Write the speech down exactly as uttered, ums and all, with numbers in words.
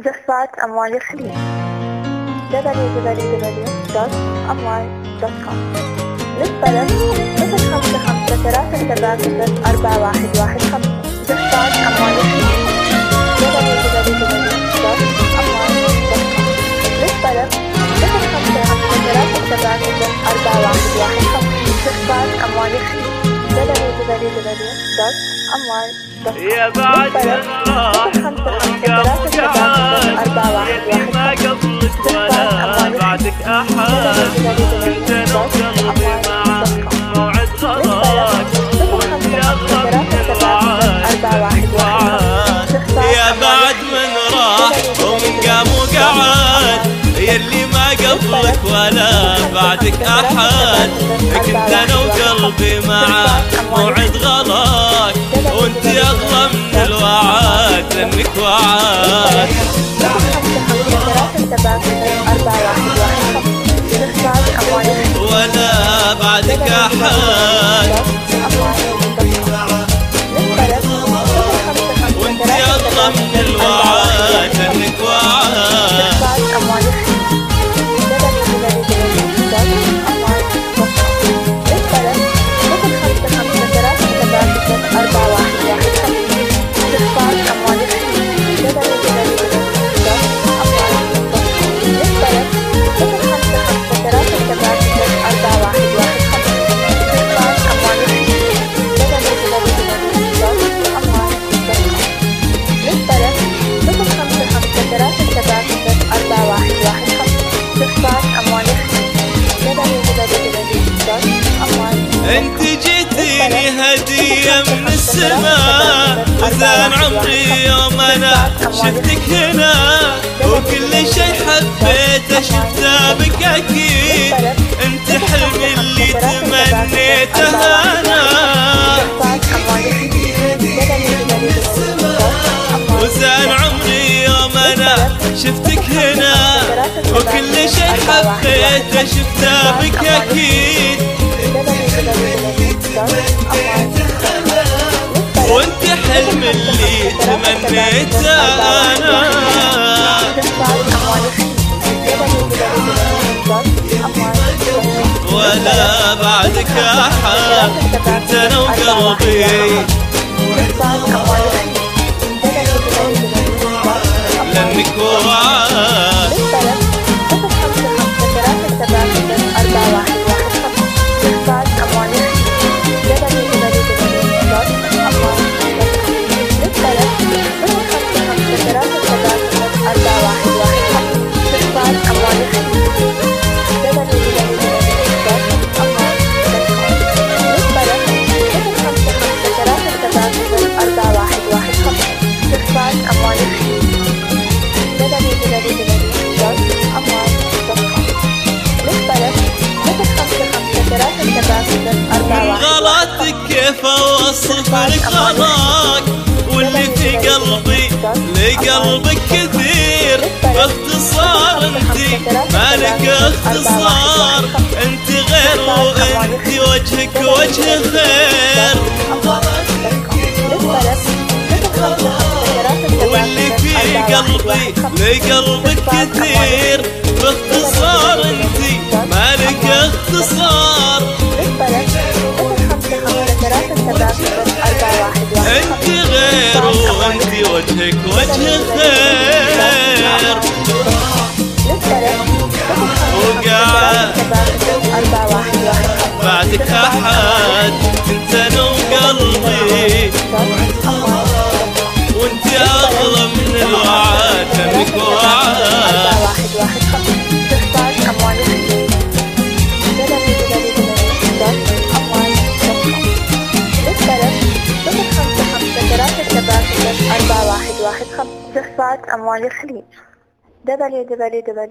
جفات أموال الخليج دبليو دبليو دبليو دوت أموال دوت كوم. للطلب صفر خمسة خمسة ثلاثة سبعة صفر أربعة واحد واحد خمسة. جفات أموال الخليج دبليو دبليو دبليو دوت أموال دوت كوم. للطلب صفر خمسة خمسة ثلاثة سبعة صفر أربعة واحد واحد خمسة. جفات أموال الخليج دبليو دبليو دبليو دوت أموال دوت كوم. يا بعد من راح وقف قعد اللي ما قبلك ولا بعدك أحد انت لو قلبي معك موعد غلاك وانت أغلب من الوعد. يا بعد من راح ومن قام وقعد يلي ما قبلك ولا بعدك أحد كنت أنا وقلبي معك موعد غلاك وانت أغلى من الوعد لأنك وعد. ولا بعدك أحد وانت أغلى من الوعد لأنك وعد. انت جيتيني هدية من السماء وزان عمري يوم انا شفتك هنا وكل شي حبيته شفته بك اكيد انت حلمي اللي تمنيته انا وزان عمري يوم انا شفتك هنا وكل شي حبيته شفته بك اكيد وانت حلم اللي تمنيته انا. ولا بعدك احد انت انا وقلبي لانك وعد. من غلطك كيف اوصف لك غلاك واللي في قلبي لقلبك كثير باختصار انت مالك اختصار انت غير وانت وجهك وجه خير واللي في قلبي لقلبك كثير باختصار انت مالك اختصار انت غير وانت وجهك وجه خير وقعد بعدك احد انت انا وقلبي وانت اغلى من الوعد لانك وعد. جفات أموال الخليج دبليو دبليو دبليو